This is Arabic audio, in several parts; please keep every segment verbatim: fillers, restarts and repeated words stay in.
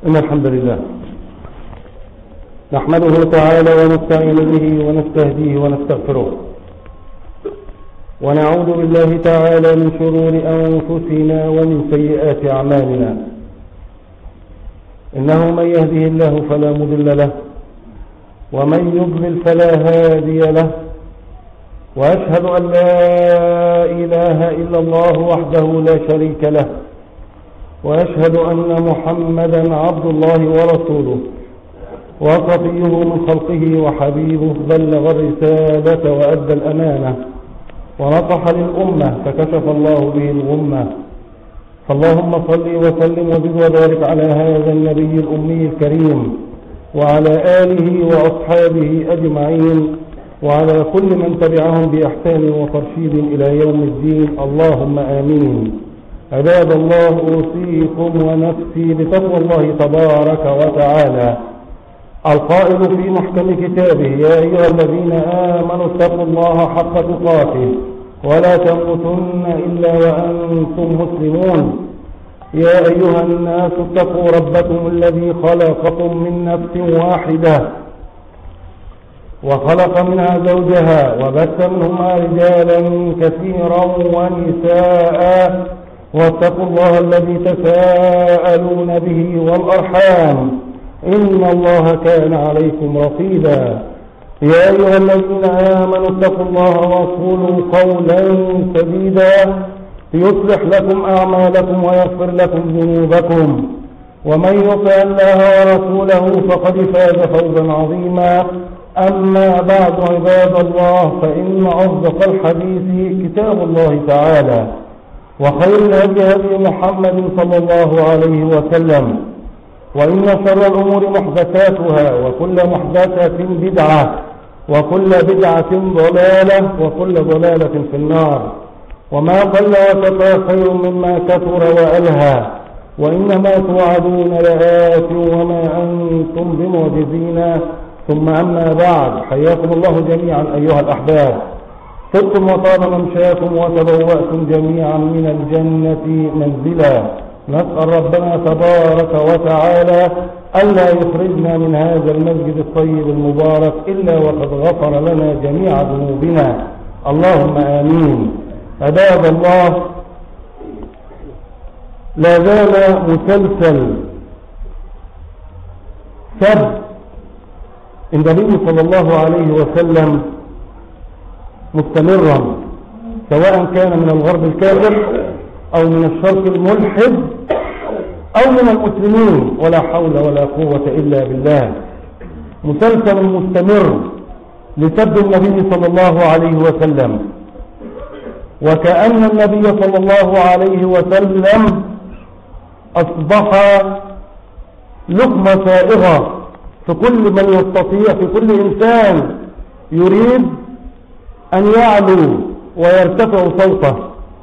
إن الحمد لله نحمده تعالى ونستعين به ونستهديه ونستغفره ونعوذ بالله تعالى من شرور أنفسنا ومن سيئات أعمالنا. إنه من يهده الله فلا مضل له ومن يضلل فلا هادي له، وأشهد أن لا إله إلا الله وحده لا شريك له، وأشهد أن محمدا عبد الله ورسوله وصفيه من خلقه وحبيبه، بلغ الرسالة وأدى الأمانة ونصح للأمة فكشف الله به الغمة. فاللهم صل وسلم وزد وبارك على هذا النبي الأمي الكريم وعلى آله وأصحابه أجمعين وعلى كل من تبعهم بإحسان وترشيد إلى يوم الدين، اللهم آمين. عباد الله، أوصيكم ونفسي بتقوى الله تبارك وتعالى القائل في محكم كتابه: يا أيها الذين آمنوا اتقوا الله حق تقاته ولا تموتن إلا وأنتم مسلمون. يا أيها الناس اتقوا ربكم الذي خلقكم من نفس واحدة وخلق منها زوجها وبث منهما رجالا كثيرا ونساء، واتقوا الله الذي تساءلون به والأرحام إن الله كان عليكم رقيبا. يا أيها الذين آمنوا اتقوا الله وقولوا قولا سديدا يصلح لكم أعمالكم ويغفر لكم ذنوبكم، ومن يطع الله ورسوله فقد فاز فوزا عظيما. أما بعد، عباد الله، فإن أصدق الحديث كتاب الله تعالى، وخير الهدي هدي محمد صلى الله عليه وسلم، وإن شر الأمور محدثاتها، وكل محدثة بدعة، وكل بدعة ضلالة، وكل ضلالة في النار. وما قل وكفى خير مما كثر وألهى، وإنما توعدون لآت وما أنتم بمعجزين. ثم أما بعد، حياكم الله جميعا أيها الأحباب. صدتم وطاب ممشاكم وتبوأتم جميعا من الجنة منزلا. نسأل ربنا تبارك وتعالى ألا يخرجنا من هذا المسجد الطيب المبارك إلا وقد غفر لنا جميع ذنوبنا، اللهم آمين. عباد الله، لا زال مسلسل سب النبي صلى الله عليه وسلم مستمرا، سواء كان من الغرب الكافر أو من الشرق الملحد أو من المسلمين، ولا حول ولا قوة إلا بالله. مسلسل مستمر لسب النبي صلى الله عليه وسلم، وكأن النبي صلى الله عليه وسلم أصبح لقمة سائغة في كل من يستطيع، في كل إنسان يريد أن يعلو ويرتفع صوته،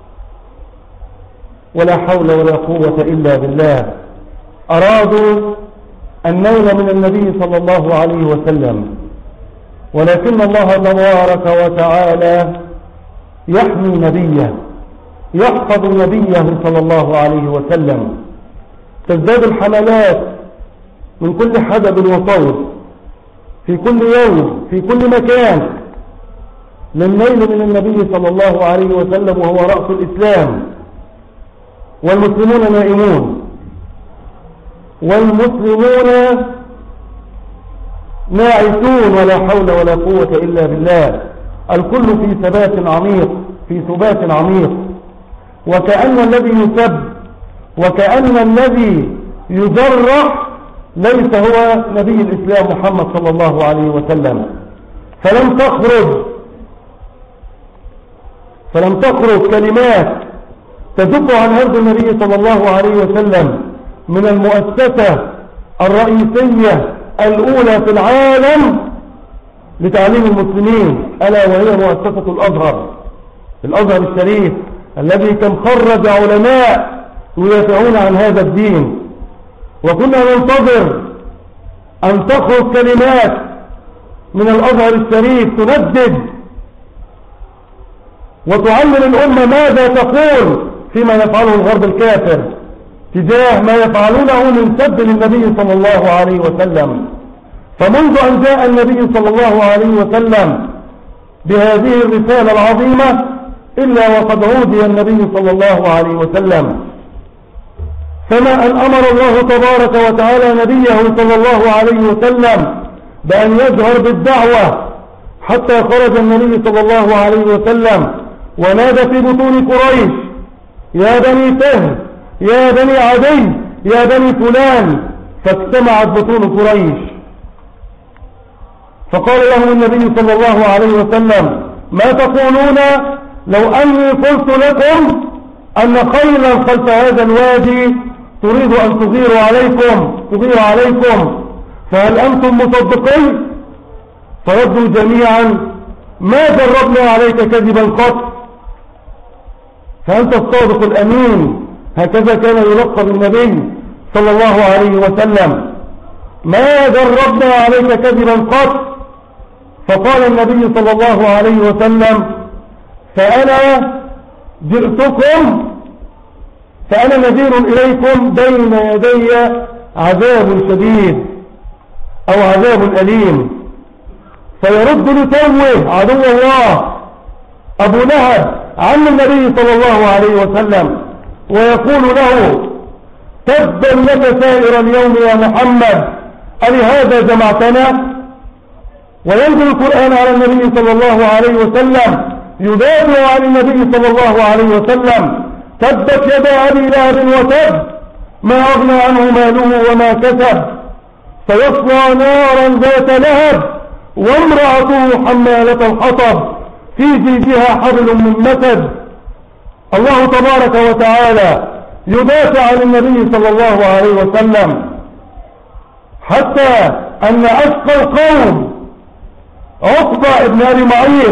ولا حول ولا قوة إلا بالله. أرادوا النيل من النبي صلى الله عليه وسلم، ولكن الله تبارك وتعالى يحمي نبيه، يحفظ نبيه صلى الله عليه وسلم. تزداد الحملات من كل حدب وصوت في كل يوم في كل مكان للنيل من النبي صلى الله عليه وسلم، وهو رأس الإسلام، والمسلمون نائمون، والمسلمون ناعسون، ولا حول ولا قوة إلا بالله. الكل في ثبات عميق، في ثبات عميق، وكأن الذي يسب وكأن الذي يجرح ليس هو نبي الإسلام محمد صلى الله عليه وسلم. فلم تخرج فلم تخرج كلمات تدب عن عرض النبي صلى الله عليه وسلم من المؤسسة الرئيسية الأولى في العالم لتعليم المسلمين، ألا وهي مؤسسة الأزهر، الأزهر الشريف، الذي كم خرج علماء يدافعون عن هذا الدين. وكنا ننتظر أن تخرج كلمات من الأزهر الشريف تندد وتعلم الأمة ماذا تقول فيما يفعله الغرب الكافر تجاه ما يفعلونه من سب للنبي صلى الله عليه وسلم. فمنذ أن جاء النبي صلى الله عليه وسلم بهذه الرسالة العظيمة إلا وقد عودي النبي صلى الله عليه وسلم. فما أن أمر الله تبارك وتعالى نبيه صلى الله عليه وسلم بأن يجهر بالدعوة حتى خرج النبي صلى الله عليه وسلم ونادى في بطون قريش: يا بني فهر، يا بني عدي، يا بني فلان. فاجتمعت بطون قريش، فقال لهم النبي صلى الله عليه وسلم: ما تقولون لو أني قلت لكم أن خيلا خلف هذا الوادي تريد أن تغير عليكم تغير عليكم فهل أنتم مصدقين؟ فردوا جميعا: ما جربنا عليك كذبا قط، فأنت الصادق الأمين. هكذا كان يلقب النبي صلى الله عليه وسلم: ما جربنا عليك كذبا قط. فقال النبي صلى الله عليه وسلم: فأنا جئتكم فأنا نذير إليكم بين يدي عذاب شديد أو عذاب أليم. فيرد لتوه عدو الله أبو لهب عن النبي صلى الله عليه وسلم ويقول له: تبا لك سائر اليوم يا محمد، ألهذا جمعتنا؟ وينزل القرآن على النبي صلى الله عليه وسلم يدافع عن النبي صلى الله عليه وسلم: تبت يدا أبي لهب وتب، ما أغنى عنه ماله وما كسب، سيصلى نارا ذات لهب وامرأته حمالة الحطب في جيدها حبل من مسد. الله تبارك وتعالى يدافع عن النبي صلى الله عليه وسلم حتى أن أشقى القوم عقبة ابن أبي معيط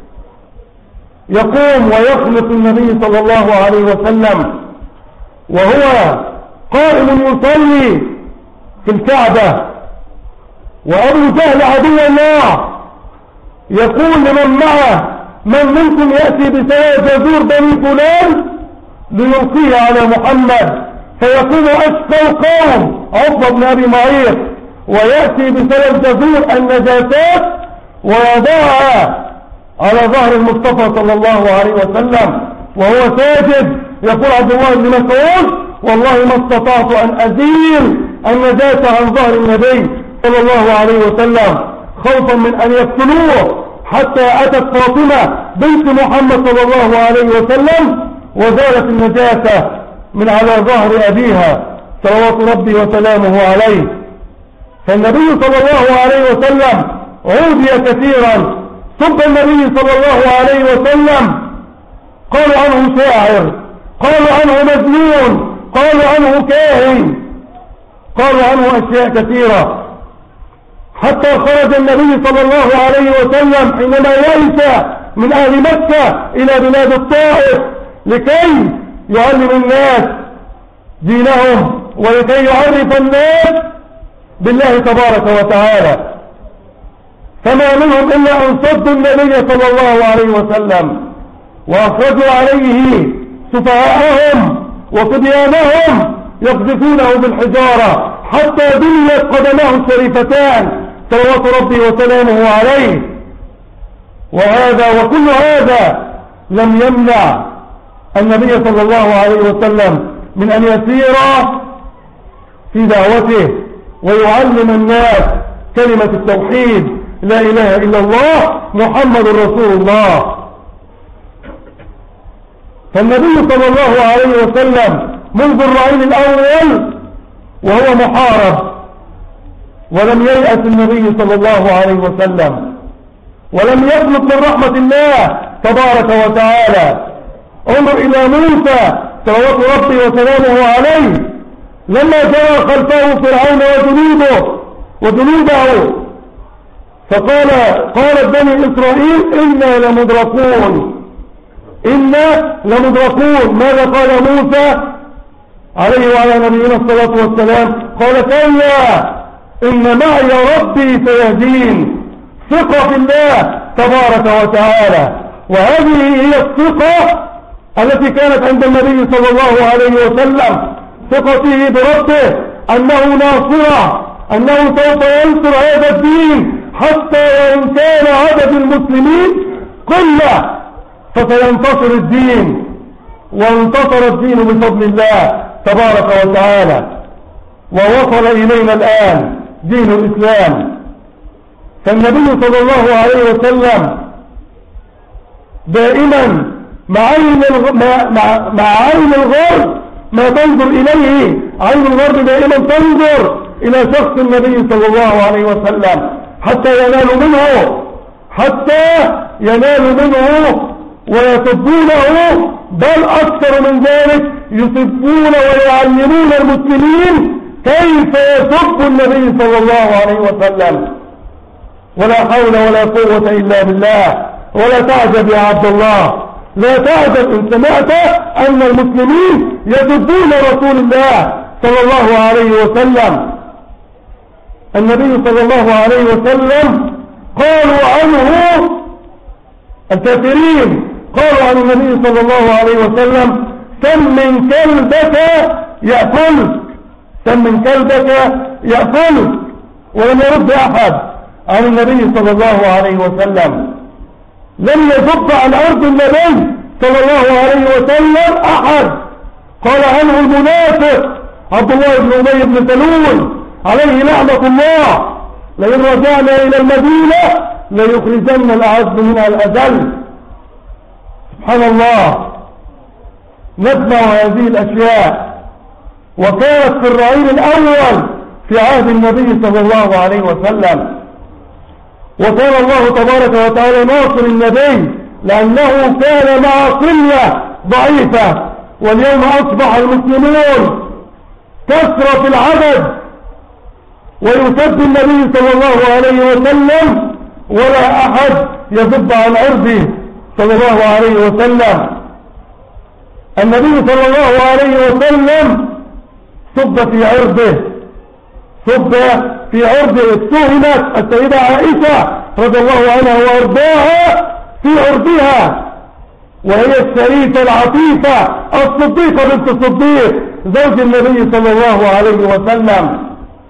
يقوم ويخلق النبي صلى الله عليه وسلم وهو قائم يصلي في الكعبة، وأبو جهل عدو الله يقول لمن معه: من منكم يأتي بسيف جزور بني فلان ليلقيه على محمد؟ فيقوم أشقى القوم عقبة بن أبي معيط ويأتي بسيف جزور النجاسات ويضعها على ظهر المصطفى صلى الله عليه وسلم وهو ساجد. يقول عبد الله بن مسعود: والله ما استطعت أن أزيل النجاسة عن ظهر النبي صلى الله عليه وسلم خوفا من أن يقتلوه، حتى أتت فاطمة بنت محمد صلى الله عليه وسلم وزالت النجاسة من على ظهر أبيها صلوات ربي وسلامه عليه. فالنبي صلى الله عليه وسلم عودي كثيرا، سب النبي صلى الله عليه وسلم، قالوا عنه شاعر، قالوا عنه مجنون، قالوا عنه كاهن، قالوا عنه أشياء كثيرة، حتى خرج النبي صلى الله عليه وسلم حينما يئس من أهل مكة إلى بلاد الطائف لكي يعلم الناس دينهم ولكي يعرف الناس بالله تبارك وتعالى. فما منهم إلا أن صدوا النبي صلى الله عليه وسلم وأخرجوا عليه سفهاءهم وصبيانهم يقذفونه بالحجارة حتى دلت قدماه الشريفتان صلوات ربي وسلامه عليه. وهذا وكل هذا لم يمنع النبي صلى الله عليه وسلم من أن يسير في دعوته ويعلم الناس كلمة التوحيد: لا إله إلا الله محمد رسول الله. فالنبي صلى الله عليه وسلم منذ الرعيل الأول وهو محارب، ولم ييأس النبي صلى الله عليه وسلم ولم يطلب من رحمة الله تبارك وتعالى. انظر إلى موسى صلوات ربي وسلامه عليه لما جاء خلفه فرعون وجنوده وجنوده فقال قالت بني إسرائيل: إنا لمدركون إنا لمدركون. ماذا قال موسى عليه وعلى نبينا الصلاة والسلام؟ قال: كلا إن معي ربي سيهدين. ثقة في الله تبارك وتعالى. وهذه هي الثقة التي كانت عند النبي صلى الله عليه وسلم، ثقته بربه أنه ناصره، أنه سوف ينصر هذا الدين حتى وإن كان عدد المسلمين قلة فسينتصر الدين. وانتصر الدين بفضل الله تبارك وتعالى، ووصل إلينا الآن دين الإسلام. فالنبي صلى الله عليه وسلم دائما مع عين مع, مع عين الغرب ما تنظر إليه، عين الغرب دائما تنظر إلى شخص النبي صلى الله عليه وسلم حتى ينالوا منه حتى ينالوا منه ويسبونه، بل أكثر من ذلك يسبون ويعلمون المسلمين كيف يسب النبي صلى الله عليه وسلم. ولا حول ولا قوة إلا بالله. ولا تعجب يا عبد الله، لا تعجب إن سمعت أن المسلمين يسبون رسول الله صلى الله عليه وسلم. النبي صلى الله عليه وسلم قالوا عنه الكافرين قالوا عن النبي صلى الله عليه وسلم سم من كلبك يأكل، سم من كلبك يأكل. ولم يرد أحد عن النبي صلى الله عليه وسلم، لم يصب عن أرض النبي صلى الله عليه وسلم أحد. قال عنه المنافق عبد الله بن أبي بن سلول عليه لعنة الله: لئن رجعنا إلى المدينة ليخرجن الأعز منها الأذل. سبحان الله، نسمع هذه الأشياء، وكانت في الرعيل الأول في عهد النبي صلى الله عليه وسلم. وكان الله تبارك وتعالى ناصر النبي لأنه كان مع قلة ضعيفة، واليوم أصبح المسلمون كثرة في العدد ويسب النبي صلى الله عليه وسلم ولا أحد يسب عن عرضه صلى الله عليه وسلم. النبي صلى الله عليه وسلم سب في عرضه، سب في عرضه. اتهمت السيدة عائشة رضي الله عنها وارضاها في عرضها، وهي الشريفة العفيفة الصديقة بنت الصديق زوج النبي صلى الله عليه وسلم.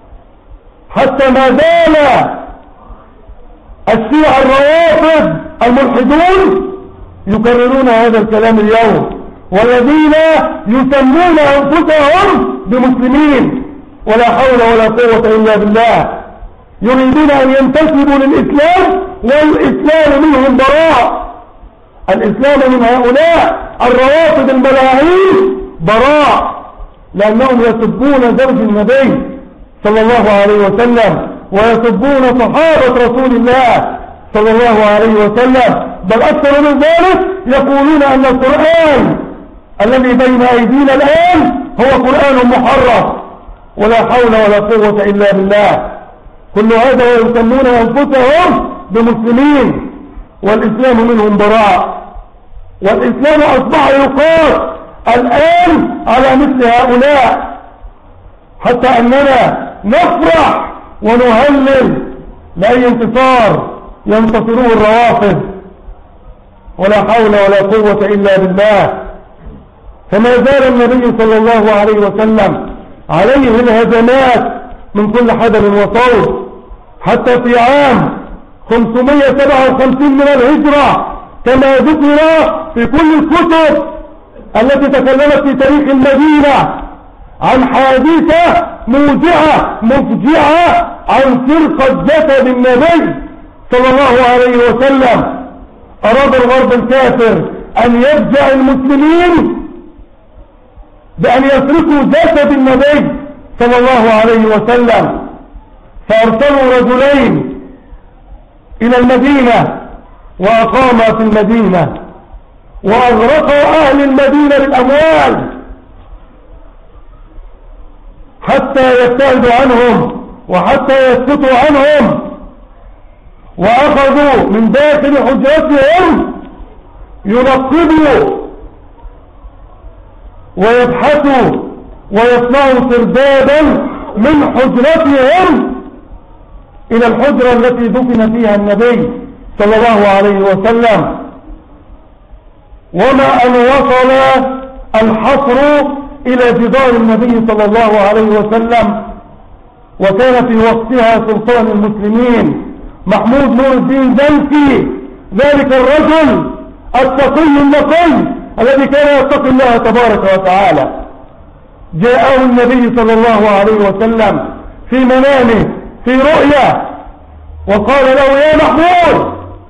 حتى ما زال الشيعة الروافض الملحدون يكررون هذا الكلام اليوم، والذين يسمون أنفسهم بمسلمين ولا حول ولا قوة إلا بالله، يريدون أن ينتسبوا للإسلام والإسلام منهم براء. الإسلام من هؤلاء الروافض الملاعين براء، لأنهم يسبون زوج النبي صلى الله عليه وسلم ويسبون صحابة رسول الله صلى الله عليه وسلم. بل أكثر من ذلك يقولون أن القرآن الذي بين أيدينا الآن هو قرآن محرف، ولا حول ولا قوة إلا بالله. كل هذا ويسمون أنفسهم بمسلمين والإسلام منهم براء. والإسلام أصبح يقاس الآن على مثل هؤلاء، حتى أننا نفرح ونهلل لأي انتصار ينتصروه الروافض، ولا حول ولا قوة إلا بالله. فما زال النبي صلى الله عليه وسلم عليه الهزمات من كل حدب وصوت، حتى في عام خمسمائة وسبعة وخمسين من الهجرة كما ذكر في كل الكتب التي تكلمت في تاريخ المدينة عن حادثة موجعة مفجعة عن سرقة جسد النبي صلى الله عليه وسلم. أراد الغرب الكافر أن يفجع المسلمين بأن يسرقوا جسد النبي صلى الله عليه وسلم، فأرسلوا رجلين إلى المدينة وأقاما في المدينة وأغرقوا أهل المدينة بالأموال حتى يبتعدوا عنهم وحتى يسكتوا عنهم، وأخذوا من داخل حجرتهم ينقبوا ويبحثوا ويصنعوا سردابا من حجرتهم إلى الحجرة التي دفن فيها النبي صلى الله عليه وسلم. وما أن وصل الحصر إلى جدار النبي صلى الله عليه وسلم، وكان في وقتها سلطان المسلمين محمود نور الدين زنكي، ذلك الرجل التقي النقي الذي كان يتقي الله تبارك وتعالى. جاءه النبي صلى الله عليه وسلم في منامه في رؤيا وقال له: يا محمود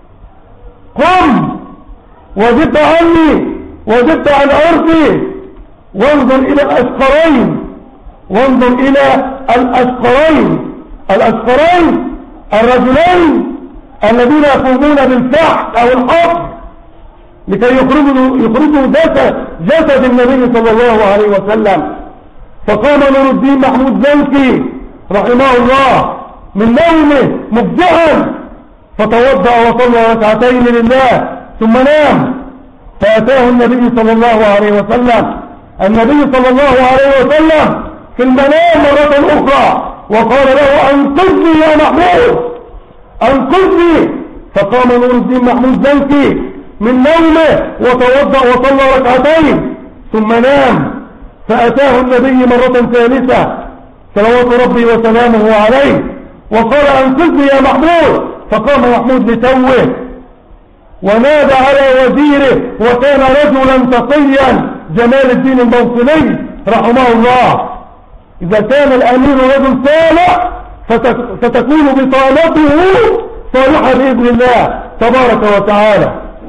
قم وزد عني وزد عن أرضي، وانظر إلى الأشقرين، وانظر إلى الأشقرين الأشقرين الرجلين الذين يقومون بالفحص أو الحفر لكي يخرجوا يخرجوا جسد جسد النبي صلى الله عليه وسلم. فقام نور الدين محمود زنكي رحمه الله من نومه مفزعا، فتوضأ وصلى ركعتين لله ثم نام. فأتاه النبي صلى الله عليه وسلم النبي صلى الله عليه وسلم في المنام مرة أخرى وقال له: أنقذني يا محمود أنقذني. فقام نور الدين محمود زنكي من نومه وتوضأ وصلى ركعتين ثم نام. فأتاه النبي مرة ثالثة صلوات ربي وسلامه عليه وقال: أنقذني يا محمود. فقام محمود لتوه ونادى على وزيره، وكان رجلا تقيا جمال الدين الموصلي رحمه الله. إذا كان الأمير رجل صالح فتكون بطانته صالحة بإذن الله تبارك وتعالى.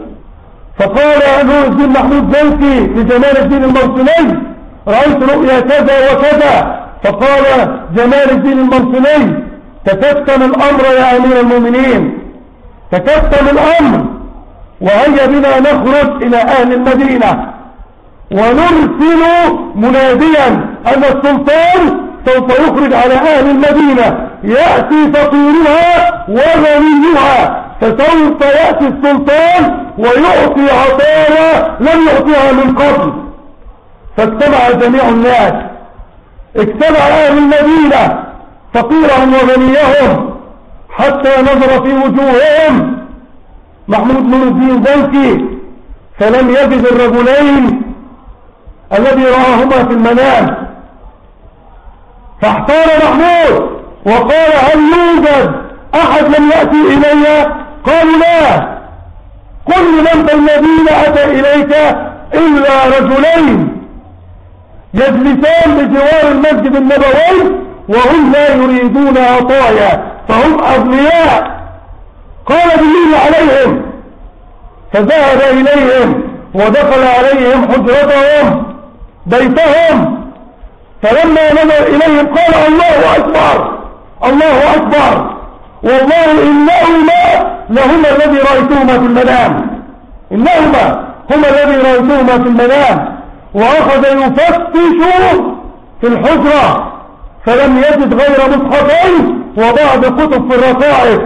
فقال نور الدين محمود زنكي لجمال الدين الموصلي: رأيت رؤيا كذا وكذا. فقال جمال الدين الموصلي: تكتم الأمر يا أمير المؤمنين، تكتم الأمر، وهيا بنا نخرج إلى أهل المدينة ونرسل مناديا أن السلطان سوف يخرج على أهل المدينة، يأتي فقيرها وغنيها، فسوف يأتي السلطان ويعطي عطايا لم يعطيها من قبل. فاجتمع جميع الناس، اجتمع أهل المدينة فقيرهم وغنيهم، حتى نظر في وجوههم محمود نور الدين زنكي فلم يجد الرجلين الذي رآهما في المنام. فاحتار محمود وقال: هل يوجد أحد لم يأتي إلي؟ قالوا: لا. قل من الذين أتى إليك إلا رجلين يجلسان بجوار المسجد النبوي وهم لا يريدون عطايا فهم أغنياء، قال: دلوني عليهم. فذهب إليهم ودخل عليهم حجرتهم بيتهم، فلما نظر إليهم قال: الله أكبر الله أكبر، والله إنهما لهما الذي رأيتهما في المنام، إنهما هما الذي رأيتهما في المنام. وأخذ يفتش في الحجرة فلم يجد غير مصحفين وبعض كتب في الرقائق،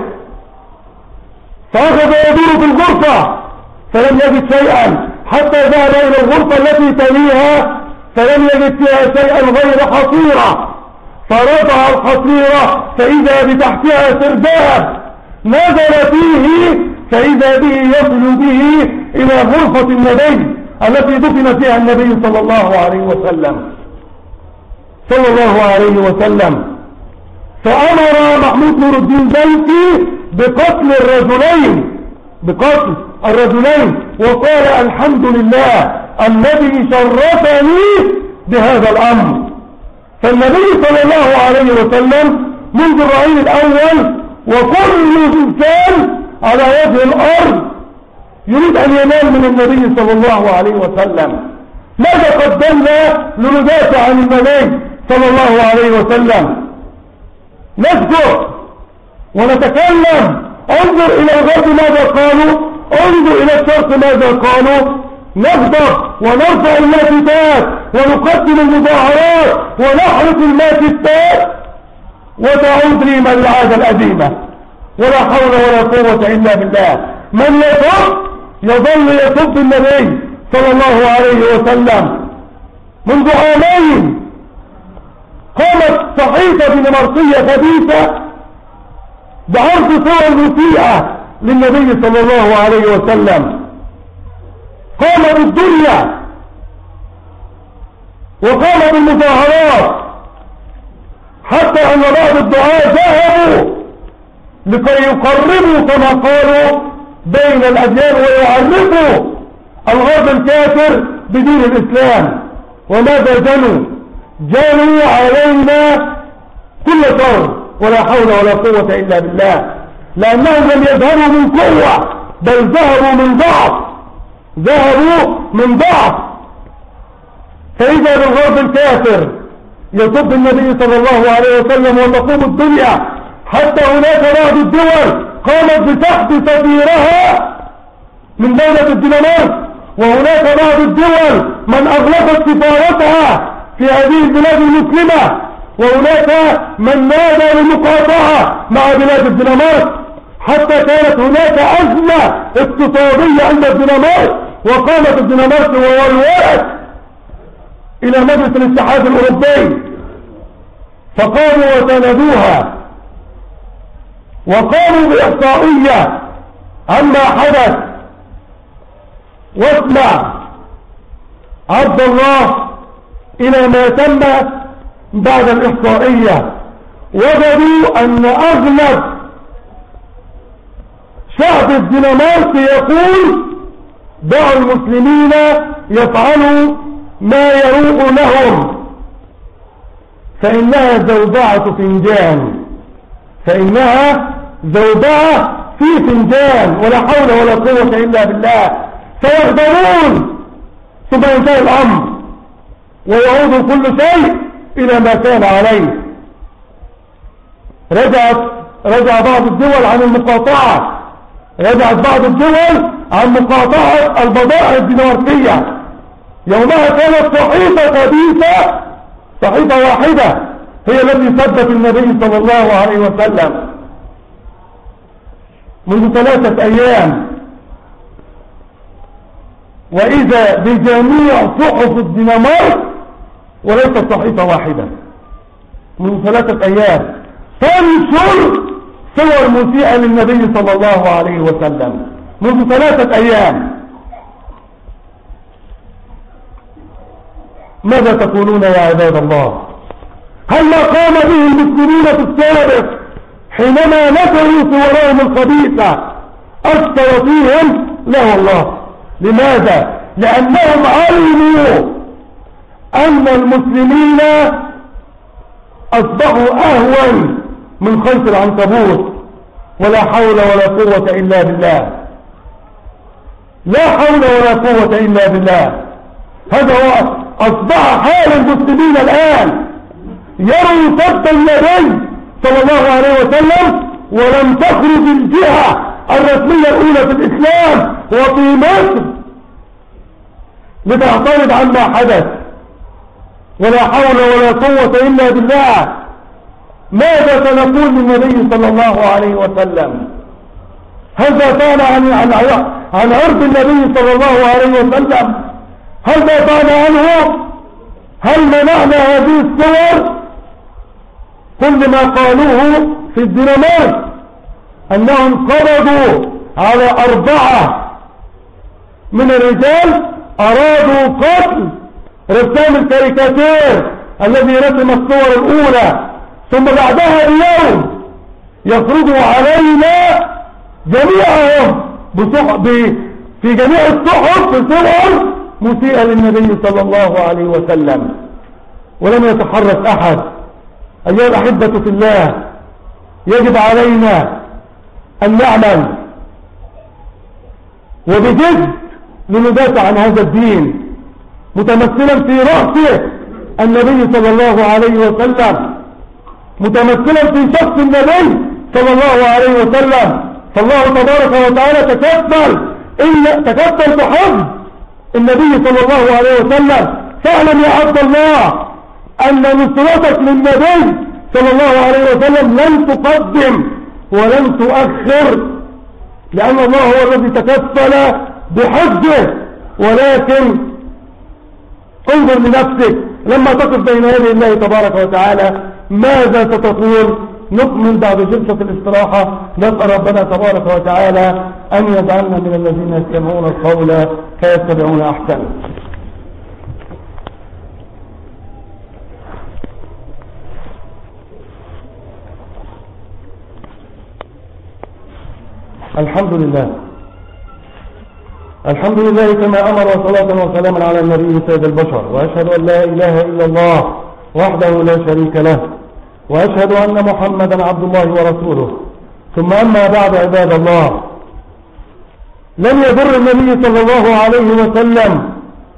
فأخذ يدور في الغرفة فلم يجد شيئا، حتى ذهب إلى الغرفة التي تليها فلم يجد فيها شيئا غير حصيرة، فرفع الحصيرة فإذا بتحتها سرداب، نزل فيه فإذا به يصل به إلى غرفة النبي التي دفن فيها النبي صلى الله عليه وسلم صلى الله عليه وسلم. فأمر محمود نور الدين زنكي بقتل الرجلين بقتل الرجلين وقال: الحمد لله الذي شرفني بهذا الأمر. فالنبي صلى الله عليه وسلم منذ الرعيل الأول وكل إنسان على وجه الأرض يريد أن ينال من النبي صلى الله عليه وسلم. ماذا قدمنا لندافع عن النبي صلى الله عليه وسلم؟ نسكت ونتكلم، انظر إلى الغرب ماذا قالوا، انظر إلى الشرق ماذا قالوا، نغضب ونرفع اللافتات ونقدم المظاهرات ونحرق الماكستات وتعود ريما العادة القديمة، ولا حول ولا قوة إلا بالله. من يصب يظل يصب النبي صلى الله عليه وسلم. منذ عامين قامت صحيفة دنماركية حديثة بعرض صور مسيئة للنبي صلى الله عليه وسلم، قام بالدنيا وقام بالمظاهرات، حتى أن بعض الدعاة ذهبوا لكي يقربوا كما قالوا بين الأديان ويعرفوا الغرب الكافر بدين الإسلام. وماذا جنوا؟ جنوا علينا كل شر، ولا حول ولا قوة إلا بالله، لأنهم لم يذهبوا من قوة، بل ذهبوا من ضعف، ذهبوا من ضعف. فإذا بالغرب الكافر يصب النبي صلى الله عليه وسلم وتقوم الدنيا، حتى هناك بعض الدول قامت بسحب سفيرها من دولة الدنمارك، وهناك بعض الدول من أغلقت سفارتها في هذه البلاد المسلمة، وهناك من نادى بالمقاطعة مع بلاد الدنمارك، حتى كانت هناك أزمة اقتصادية عند الدنمارك، وقامت الدنمارك وولوت إلى مجلس الاتحاد الأوروبي، فقاموا وسندوها وقاموا بإحصائية عما حدث. واسمع عبد الله إلى ما تم بعد الإحصائية، وجدوا أن أغلب شعب الدنمارك يقول دعوا المسلمين يفعلوا ما يروق لهم، فإنها زوبعة فنجان، فإنها زوبعة في فنجان، ولا حول ولا قوة إلا بالله. فيغضبون ثم ينتهي الأمر ويعود كل شيء إلى ما كان عليه. رجعت رجع بعض الدول عن المقاطعة، رجعت بعض الدول عن مقاطعة البضائع الدنماركية. يومها كانت صحيفة حديثة، صحيفة واحدة هي التي سبت النبي صلى الله عليه وسلم منذ ثلاثة أيام، وإذا بجميع صحف الدنمارك وليست صحيفة واحدة منذ ثلاثة أيام تنشر صور مسيئة للنبي صلى الله عليه وسلم منذ ثلاثة أيام. ماذا تقولون يا عباد الله؟ هل ما قام به المسلمين في السابق حينما نشروا صورهم الخبيثة أثر فيهم؟ لا والله. لماذا؟ لأنهم علموا أن المسلمين أصبحوا أهون من خيط العنكبوت، ولا حول ولا قوة إلا بالله، لا حول ولا قوة إلا بالله. هذا هو أصبح حال المسلمين الآن، يروا سب النبي صلى الله عليه وسلم ولم تخرج الجهة الرسمية الأولى في الإسلام وفي مصر لتعترض عما حدث، ولا حول ولا قوة إلا بالله. ماذا سنقول للنبي صلى الله عليه وسلم؟ هل دافعنا عن عن عن عرض النبي صلى الله عليه وسلم؟ هل دافعنا عنه؟ هل منعنا هذه الصور؟ كل ما قالوه في الدنمارك أنهم قبضوا على أربعة من الرجال أرادوا قتل رسام الكاريكاتير الذي رسم الصور الأولى، ثم بعدها بيوم يخرجوا علينا جميعهم في جميع الصحف بصور مسيئة للنبي صلى الله عليه وسلم، ولم يتحرك أحد. أيها الأحبة في الله، يجب علينا أن نعمل وبجد لندافع عن هذا الدين، متمثلا في رأسه النبي صلى الله عليه وسلم، متمثلا في شخص النبي صلى الله عليه وسلم. فالله تبارك وتعالى تكفل إن تكفل بحفظ النبي صلى الله عليه وسلم. فاعلم يا عبد الله أن نصرتك للنبي صلى الله عليه وسلم لن تقدم ولن تؤخر، لأن الله هو الذي تكفل بحفظه. ولكن انظر لنفسك لما تقف بين يدي الله تبارك وتعالى ماذا ستقول. نكمل بعد جلسة الاستراحة. نسأل ربنا تبارك وتعالى أن يجعلنا من الذين يستمعون القول فيتبعون أحسنه. الحمد لله الحمد لله كما أمر، وصلاة وسلاما على النبي سيد البشر، وأشهد أن لا إله إلا الله وحده لا شريك له، وأشهد أن محمدا عبد الله ورسوله. ثم أما بعد، عباد الله، لن يضر النبي صلى الله عليه وسلم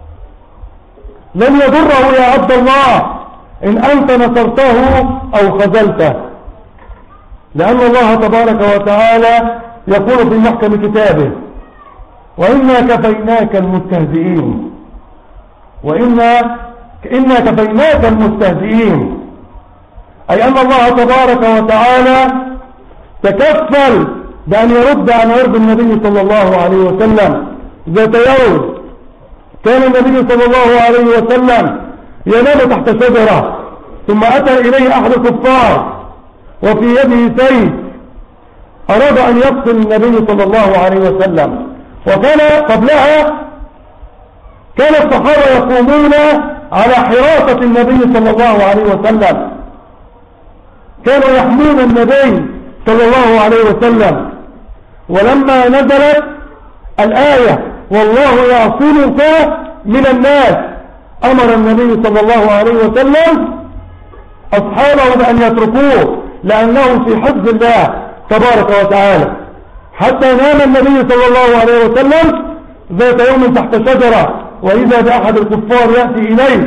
لن يضره يا عبد الله إن أنت نصرته أو خذلته، لأن الله تبارك وتعالى يقول في محكم كتابه: وإنا كفيناك المستهزئين وإنا إنا كفيناك المستهزئين، أي أن الله تبارك وتعالى تكفل بأن يرد عن عرض النبي صلى الله عليه وسلم. ذات يوم كان النبي صلى الله عليه وسلم ينام تحت شجرة، ثم أتى إليه أحد الكفار وفي يده سيف، أراد أن يقتل النبي صلى الله عليه وسلم. وكان قبلها كان الصحابة يقومون على حراسة النبي صلى الله عليه وسلم، كانوا يحمون النبي صلى الله عليه وسلم. ولما نزلت الآية والله يعصمك من الناس، أمر النبي صلى الله عليه وسلم أصحابه بأن يتركوه، لأنهم في حفظ الله تبارك وتعالى، حتى نام النبي صلى الله عليه وسلم ذات يوم تحت شجرة، وإذا بأحد الكفار يأتي إليه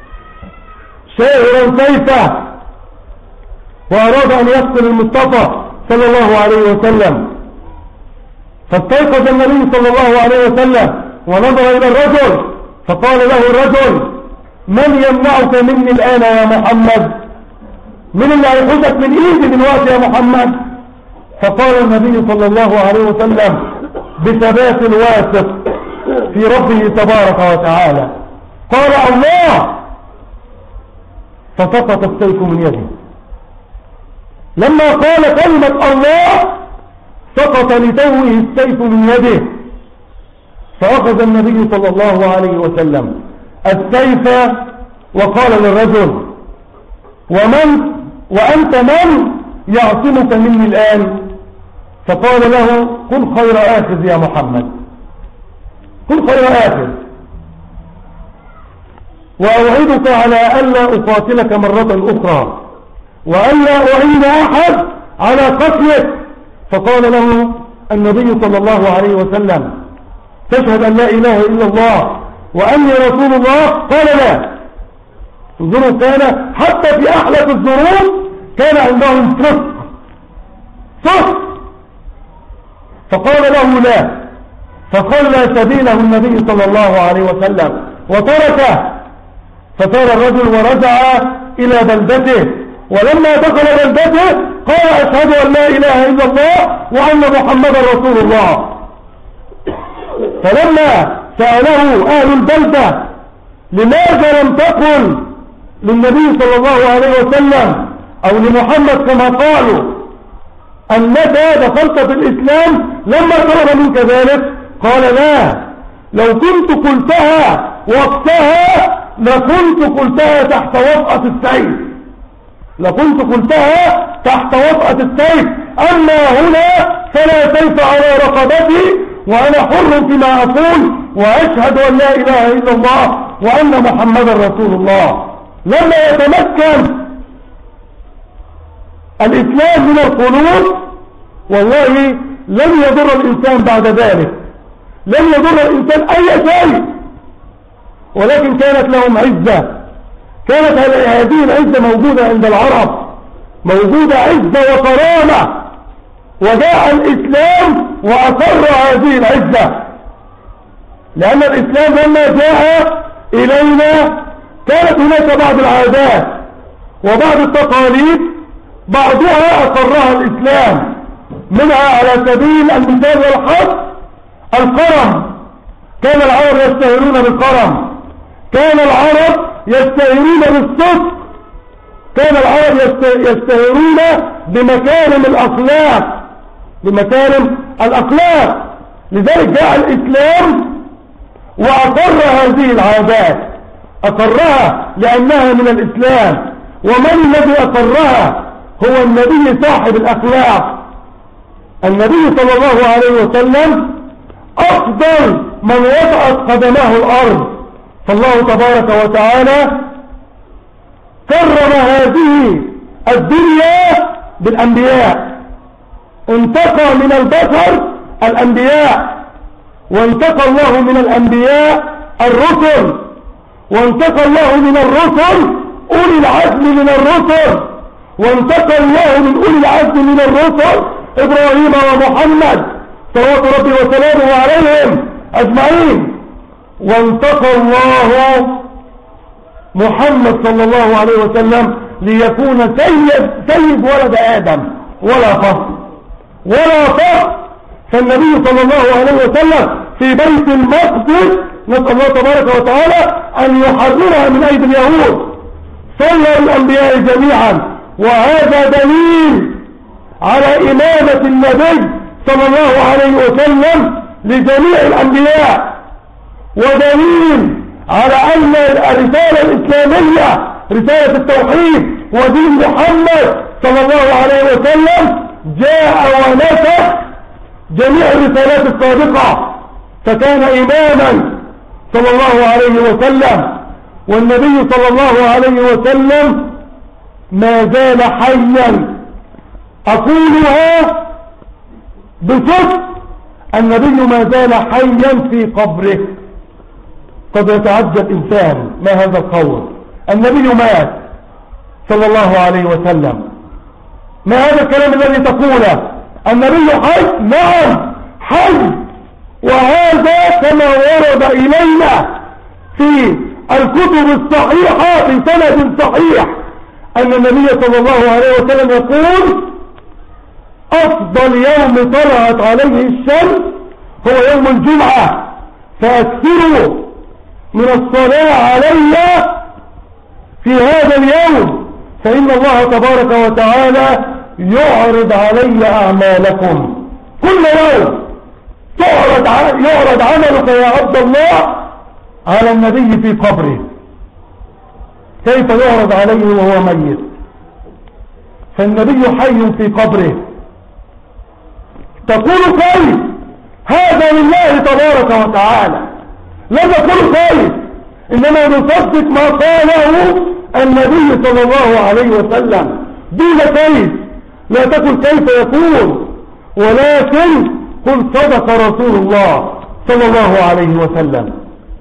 شائرا سيفه، وأراد أن يقتل المصطفى صلى الله عليه وسلم. فاستيقظ النبي صلى الله عليه وسلم ونظر إلى الرجل، فقال له الرجل: من يمنعك مني الآن يا محمد؟ من اللي هيحوشك من إيدي من وقت يا محمد؟ فقال النبي صلى الله عليه وسلم بثبات واثق في ربه تبارك وتعالى، قال: الله. فسقط السيف من يده. لما قال كلمة الله سقط لتوه السيف من يده، فأخذ النبي صلى الله عليه وسلم السيف وقال للرجل: ومن وأنت من يعصمك مني الآن؟ فقال له: كن خير آخذ يا محمد، كن خير آخذ، وأوعدك على ألا أقاتلك مرة أخرى وألا أعين أحد على قتلك. فقال له النبي صلى الله عليه وسلم: تشهد أن لا إله إلا الله وأني رسول الله؟ قال: لا. انظروا، كان حتى في أحلى الظروف كان عندهم صدق صدق. فقال له: لا. فخلى سبيله النبي صلى الله عليه وسلم وتركه، فسار الرجل ورجع إلى بلدته. ولما دخل بلدته قال: أشهد أن لا إله إلا الله وأن محمدا رسول الله. فلما سأله أهل البلدة: لماذا لم تقل للنبي صلى الله عليه وسلم أو لمحمد كما قالوا أنك دخلت في الإسلام لما طلب منك ذلك؟ قال: لا، لو كنت قلتها وقتها لكنت قلتها تحت وطأة السيف، لكنت قلتها تحت وطأة السيف، أما هنا فلا سيف على رقبتي وأنا حر فيما أقول، وأشهد أن لا إله إلا الله وأن محمدا رسول الله. لما يتمكن الإسلام من القلوب والله لن يضر الإنسان بعد ذلك، لن يضر الإنسان أي شيء. ولكن كانت لهم عزة، كانت هذه العزة موجودة عند العرب، موجودة عزة وكرامة، وجاء الإسلام وأقر هذه العزة، لأن الإسلام لما جاء إلينا كانت هناك بعض العادات وبعض التقاليد بعضها أقرها الإسلام، منها على سبيل المثال والحصر القرم. كان العرب يستهرون بالقرم، كان العرب يستهرون بالصدق، كان العرب يستهرون بمكارم الأخلاق، بمكارم الأخلاق. لذلك جاء الإسلام وأقر هذه العادات، أقرها لأنها من الإسلام. ومن الذي أقرها؟ هو النبي صاحب الأخلاق، النبي صلى الله عليه وسلم أفضل من وضعت قدمه الأرض، فالله تبارك وتعالى كرم هذه الدنيا بالأنبياء. انتقى من البشر الأنبياء، وانتقى الله من الأنبياء الرسل، وانتقى الله من الرسل أولي العزم من الرسل، وانتقى الله من أولي العزم من الرسل إبراهيم ومحمد صلوات ربي وسلامه عليهم أجمعين، وانتقى الله محمد صلى الله عليه وسلم ليكون سيد سيد ولد آدم ولا فخر ولا فخر. فالنبي صلى الله عليه وسلم في بيت المقدس نسأل الله تبارك وتعالى أن يحررها من أيدي اليهود صلى الأنبياء جميعا، وهذا دليل على إمامة النبي صلى الله عليه وسلم لجميع الأنبياء، ودليل على أن الرسالة الإسلامية رسالة التوحيد ودين محمد صلى الله عليه وسلم جاء ونسخ جميع الرسالات السابقة، فكان إماما صلى الله عليه وسلم. والنبي صلى الله عليه وسلم ما زال حيا، أقولها بصدق، النبي ما زال حيا في قبره. قد يتعجب إنسان ما هذا القول، النبي مات صلى الله عليه وسلم، ما هذا الكلام الذي تقوله؟ النبي حي؟ نعم حي، وهذا كما ورد إلينا في الكتب الصحيحة في سند صحيح أن النبي صلى الله عليه وسلم يقول أفضل يوم طلعت عليه الشمس هو يوم الجمعة، فأكثروا من الصلاة علي في هذا اليوم، فإن الله تبارك وتعالى يعرض علي أعمالكم كل يوم، تعرض يعرض عملك يا عبد الله على النبي في قبره. كيف يعرض عليه وهو ميت؟ فالنبي حي في قبره. تقول كيف؟ هذا لله تبارك وتعالى، لا تقول كيف، إنما نصدق ما قاله النبي صلى الله عليه وسلم دون كيف. لا تقل كيف يكون، ولكن قل صدق رسول الله صلى الله عليه وسلم.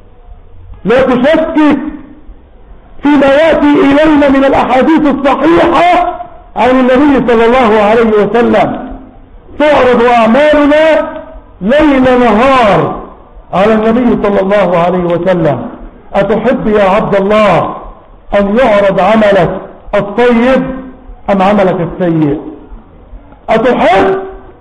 لا تشكك فيما يأتي إلينا من الأحاديث الصحيحة عن النبي صلى الله عليه وسلم. تعرض أعمالنا ليل نهار على النبي صلى الله عليه وسلم. أتحب يا عبد الله أن يعرض عملك الطيب أم عملك السيء؟ أتحب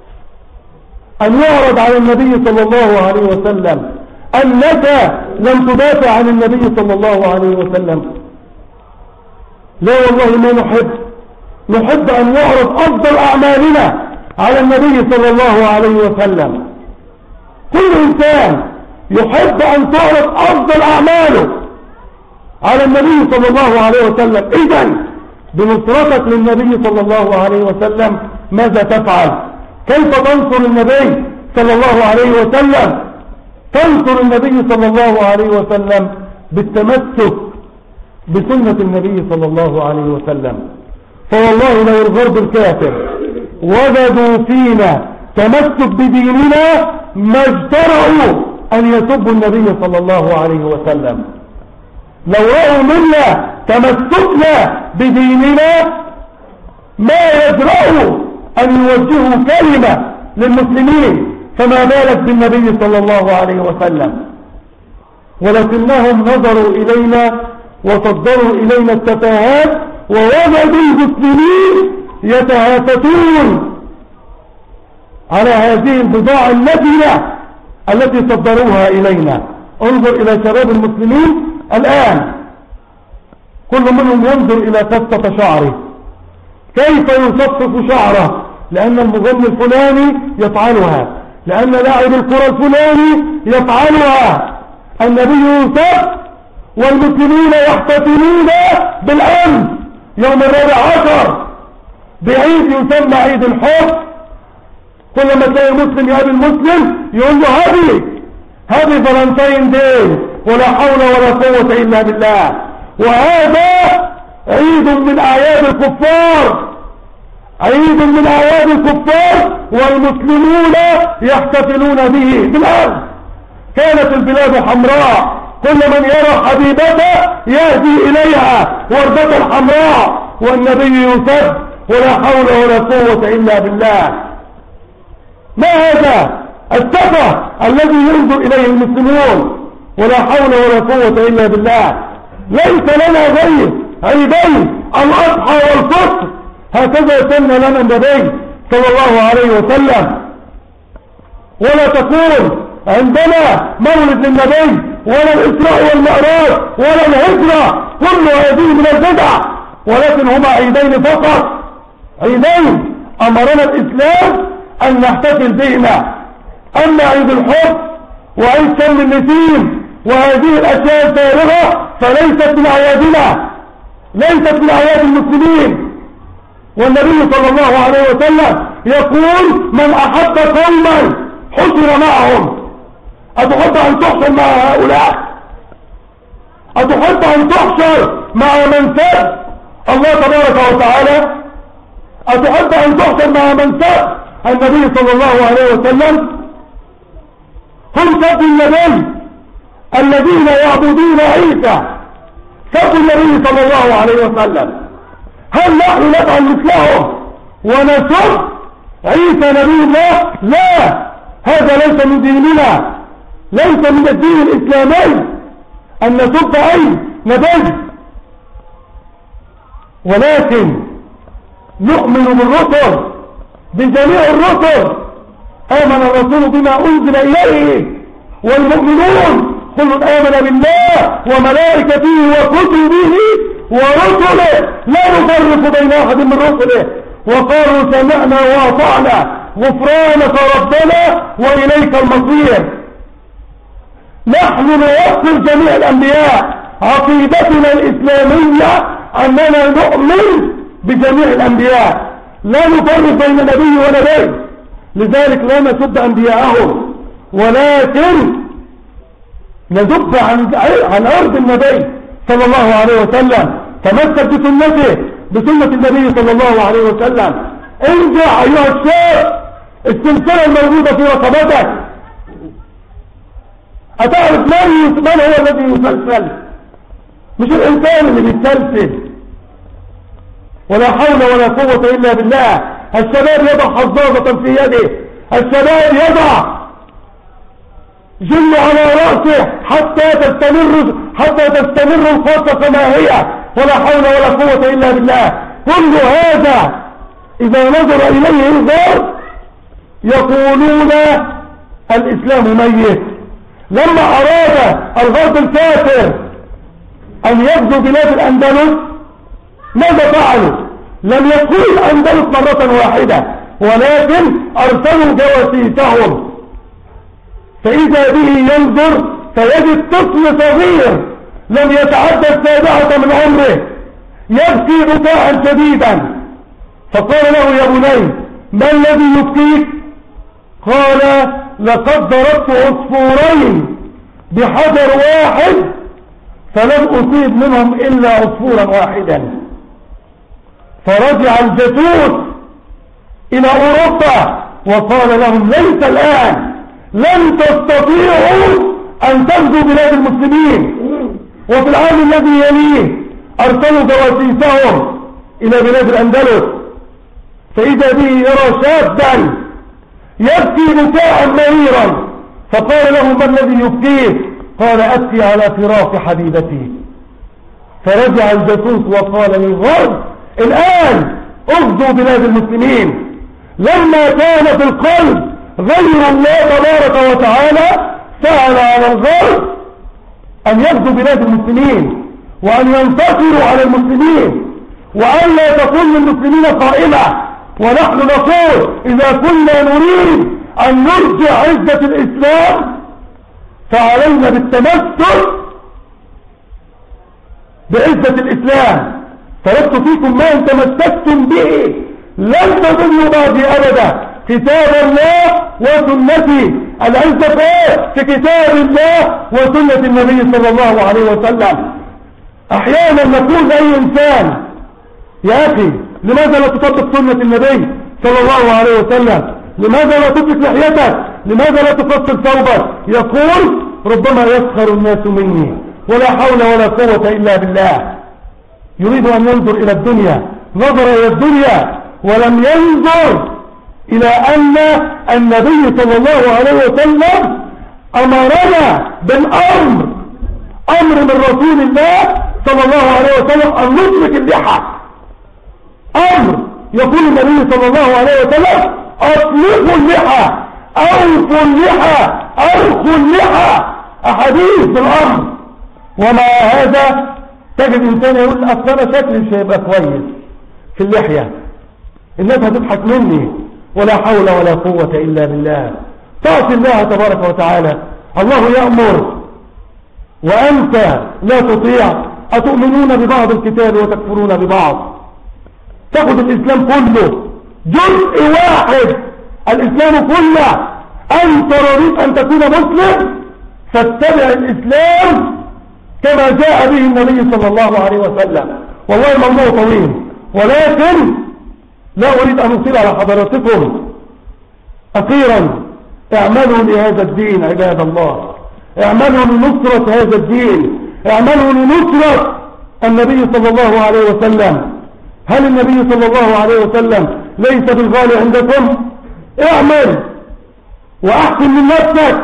أن يعرض على النبي صلى الله عليه وسلم أنك لم تدافع عن النبي صلى الله عليه وسلم؟ لا والله ما نحب. نحب أن يعرض أفضل أعمالنا على النبي صلى الله عليه وسلم. كل إنسان يحب أن تعرض أفضل أعماله على النبي صلى الله عليه وسلم. إذن بنصرتك للنبي صلى الله عليه وسلم ماذا تفعل؟ كيف تنصر النبي صلى الله عليه وسلم؟ تنصر النبي صلى الله عليه وسلم بالتمسك بسنة النبي صلى الله عليه وسلم. فوالله لو الغرب الكافر وجدوا فينا تمسك بديننا ما اجترأوا أن يسبوا النبي صلى الله عليه وسلم. لو رأوا منا تمسكنا بديننا ما يجرؤوا أن يوجهوا كلمة للمسلمين، فما بالك بالنبي صلى الله عليه وسلم. ولكنهم نظروا إلينا وصدروا إلينا التفاهات، ووجدوا المسلمين يتهافتون على هذه البضاعة النتنة التي صدروها إلينا. انظر إلى شباب المسلمين الآن، كل منهم ينظر إلى قصة شعره، كيف يصفف شعره، لأن المغني الفلاني يفعلها، لأن لاعب الكرة الفلاني يفعلها. النبي يوسف والمسلمين يحتفلون بالأمس يوم الرابع عشر بعيد يسمى عيد الحب، كل ما تلاقي مسلم يقابل مسلم يقول له هذه هذه فالنتين دي، ولا حول ولا قوة إلا بالله. وهذا عيد من أعياد الكفار، عيد من أعياد الكفار، والمسلمون يحتفلون به بالأرض. كانت البلاد حمراء، كل من يرى حبيبته يهدي إليها وردة الحمراء، والنبي يسب ولا حول ولا قوة إلا بالله. ما هذا السفه الذي ينظر إليه المسلمون؟ ولا حول ولا قوة إلا بالله. ليس لنا غير عيدين الأضحى والفطر، هكذا سن لنا النبي صلى الله عليه وسلم. ولا تكون عندنا مولد للنبي ولا الإسراء والمعراج ولا الهجرة، كل هذه من البدع، ولكن هما عيدين فقط، عيدين أمرنا الإسلام أن نحتفل بهما. أما عيد الحب وعيد شم النسيم وهذه الأشياء الفارغة فليست من أعيادنا، ليست من أعياد المسلمين. والنبي صلى الله عليه وسلم يقول: من أحب قوما حشر معهم. أتحب أن تحشر مع هؤلاء؟ أتحب أن تحشر مع من سب الله تبارك وتعالى؟ أتحب أن تحشر مع من سب النبي صلى الله عليه وسلم؟ هم سب النبي الذين يعبدون عيسى، سب النبي صلى الله عليه وسلم. هل نحن نفعل مثلهم ونسب عيسى نبي الله؟ لا، هذا ليس من ديننا، ليس من الدين الإسلامي أن نسب أي نبي، ولكن نؤمن بالرسل، بجميع الرسل. آمن الرسول بما أنزل إليه والمؤمنون كل آمن بالله وملائكته وكتبه ورسله لا نفرق بين أحد من رسله، وقالوا سمعنا وأطعنا غفرانك ربنا وإليك المصير. نحن نوصل جميع الأنبياء عقيدتنا الإسلامية أننا نؤمن بجميع الأنبياء، لا نفرق بين نبي ونبي، لذلك لا نسب أنبياءهم، ولكن نذب عن عن أرض النبي صلى الله عليه وسلم. تمسك بسنته، بسنة النبي صلى الله عليه وسلم. ارجع أيها الشاب، السلسلة الموجودة في رقبتك. أتعرف من من هو الذي يسلسل؟ مش الإنسان اللي بيتسلسل. ولا حول ولا قوة إلا بالله. الشباب يضع حظاظة في يده، الشباب يضع جل على رأسه حتى تستمر حتى تستمر الخاصة كما هي، ولا حول ولا قوة إلا بالله. كل هذا إذا نظر إليه الغرب يقولون الإسلام ميت. لما أراد الغرب الكافر أن يغزو بلاد الأندلس ماذا فعلوا؟ لم يدخلوا الأندلس مرة واحدة، ولكن أرسلوا جواسيسهم، فإذا به ينظر فيجد طفل صغير لم يتعدى السابعة من عمره يبكي بكاء شديدا، فقال له: يا بني ما الذي يبكيك؟ قال: لقد ضربت عصفورين بحجر واحد فلم أصيب منهم إلا عصفورا واحدا. فرجع الجاسوس إلى أوروبا وقال لهم: ليس الآن، لن تستطيعوا أن تغزوا بلاد المسلمين. وفي العام الذي يليه أرسلوا جواسيسهم إلى بلاد الأندلس، فإذا به يرى شابا يبكي بكاء مريرا، فقال له: ما الذي يبكيك؟ قال: أبكي على فراق حبيبتي. فرجع الجاسوس وقال للغرب: الآن اغزوا بلاد المسلمين. لما كان في القلب غير الله تبارك وتعالى سأل على الغرب أن يغزوا بلاد المسلمين وأن ينتصروا على المسلمين وأن لا تكون للمسلمين قائمة. ونحن نقول: إذا كنا نريد أن نرجع عزة الإسلام فعلينا بالتمسك بعزة الإسلام. تركت فيكم ما ان تمسكتم به لن تضلوا بعدي أبدا. كتاب الله وسنتي. العزة في ايه؟ في كتاب الله وسنة النبي صلى الله عليه وسلم. احيانا نقول لاي انسان يا اخي لماذا لا تطبق سنة النبي صلى الله عليه وسلم؟ لماذا لا تطلق لحيتك؟ لماذا لا تفصل ثوبك؟ يقول ربما يسخر الناس مني، ولا حول ولا قوة الا بالله. يريد ان ينظر الى الدنيا، نظر الى الدنيا ولم ينظر الى ان النبي صلى الله عليه وسلم امرنا بالامر، امر من رسول الله صلى الله عليه وسلم ان نطلق اللحى. امر يقول النبي صلى الله عليه وسلم اطلقوا اللحى، اوفوا اللحى، ارخوا اللحى، احاديث الامر. ومع هذا تجد انسان يقول اصلا شكلي مش هيبقى كويس في اللحية، الناس هتضحك مني، ولا حول ولا قوة الا بالله. تعصي الله تبارك وتعالى. الله يأمر وانت لا تطيع. اتؤمنون ببعض الكتاب وتكفرون ببعض. تاخذ الاسلام كله جزء واحد، الاسلام كله. انت رضيت ان تكون مسلم فاتبع الاسلام كما جاء به النبي صلى الله عليه وسلم. والله الموضوع طويل، ولكن لا اريد ان اطيل على حضراتكم. اخيرا اعملوا لهذا الدين عباد الله، اعملوا لنصرة هذا الدين، اعملوا لنصرة النبي صلى الله عليه وسلم. هل النبي صلى الله عليه وسلم ليس بالغالي عندكم؟ اعمل واحسن من نفسك،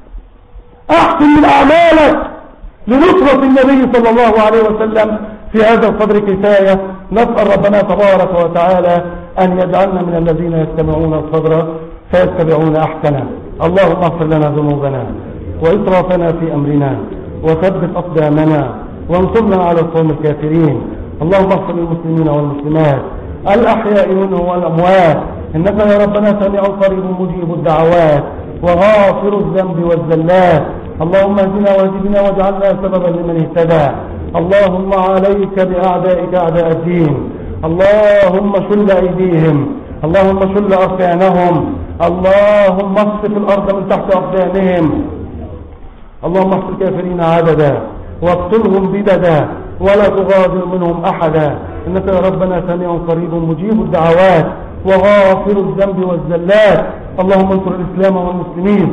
احسن من اعمالك لنصرة النبي صلى الله عليه وسلم. في هذا القدر كفاية. نسأل ربنا تبارك وتعالى أن يجعلنا من الذين يستمعون الصدر فيتبعون أحسنه. اللهم اغفر لنا ذنوبنا وإسرافنا في أمرنا وثبت أقدامنا وانصرنا على القوم الكافرين. اللهم اغفر للمسلمين والمسلمات الأحياء منهم والأموات، إنك يا ربنا سميع قريب مجيب الدعوات وغافر الذنب والزلات. اللهم اهدنا واهدنا واجعلنا سببا لمن اهتدى. اللهم عليك بأعدائك أعداء الدين، اللهم شل أيديهم، اللهم شل أركانهم، اللهم اخسف الأرض من تحت أقدامهم، اللهم احصي الكافرين عددا واقتلهم بددا ولا تغادر منهم أحدا. إنك يا ربنا سميع قريب مجيب الدعوات وغافر الذنب والزلات. اللهم انصر الإسلام والمسلمين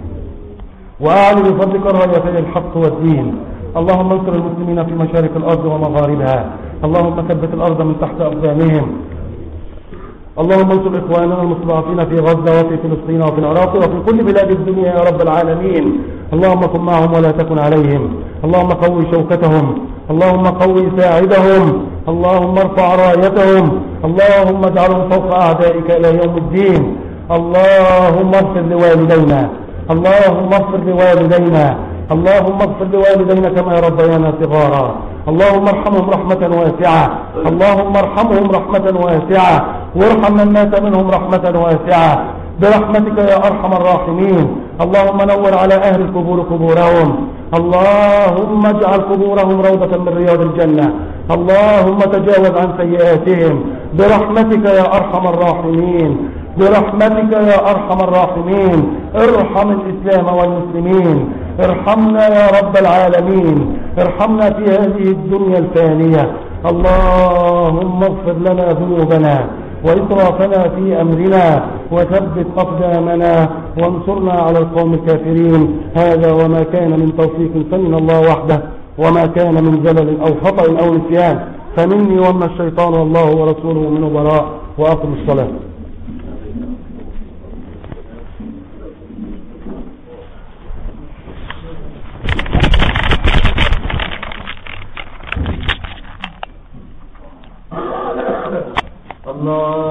وأعلي بفضلك الرايتين الحق والدين. اللهم انصر المسلمين في مشارق الأرض ومغاربها، اللهم ثبت الأرض من تحت أقدامهم. اللهم انصر إخواننا المستضعفين في غزة وفي فلسطين وفي العراق وفي كل بلاد الدنيا يا رب العالمين. اللهم كن معهم ولا تكن عليهم، اللهم قوي شوكتهم، اللهم قوي ساعدهم، اللهم ارفع رايتهم، اللهم اجعلهم فوق أعدائك إلى يوم الدين. اللهم اغفر لوالدينا، اللهم اغفر لوالدينا، اللهم اغفر لوالدينا كما ربيانا صغارا. اللهم ارحمهم رحمة واسعة، اللهم ارحمهم رحمة واسعة، وارحم من مات منهم رحمة واسعة برحمتك يا أرحم الراحمين. اللهم نور على أهل القبور قبورهم، اللهم اجعل قبورهم روضة من رياض الجنة، اللهم تجاوز عن سيئاتهم برحمتك يا أرحم الراحمين، برحمتك يا أرحم الراحمين. ارحم الإسلام والمسلمين، ارحمنا يا رب العالمين، ارحمنا في هذه الدنيا الفانية. اللهم اغفر لنا ذنوبنا وإسرافنا في أمرنا وثبت أقدامنا وانصرنا على القوم الكافرين. هذا وما كان من توفيق فمن الله وحده، وما كان من زلل أو خطأ أو نسيان فمني وما الشيطان والله ورسوله من براء. وأقم الصلاة. الله